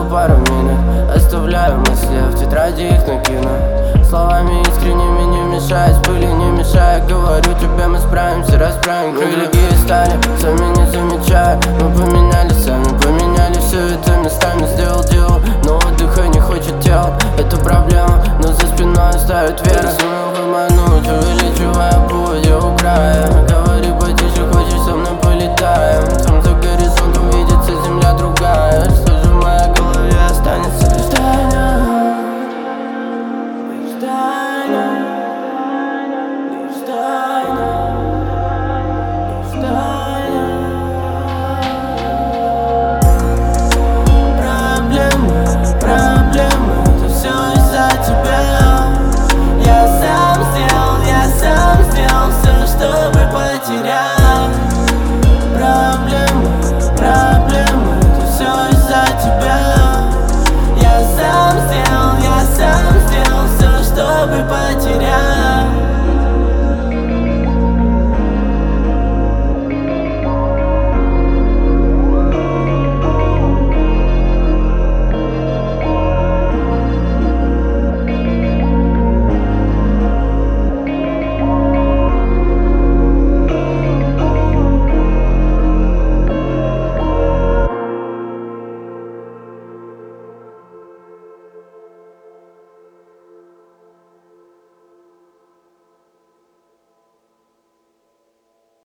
пару минут, оставляю мысли, в тетради их накину. Словами искренними не мешаясь, пыли не мешая. Говорю тебе, мы справимся, расправим крылья. Другие стали, сами не замечая. Мы поменялись, сами поменялись.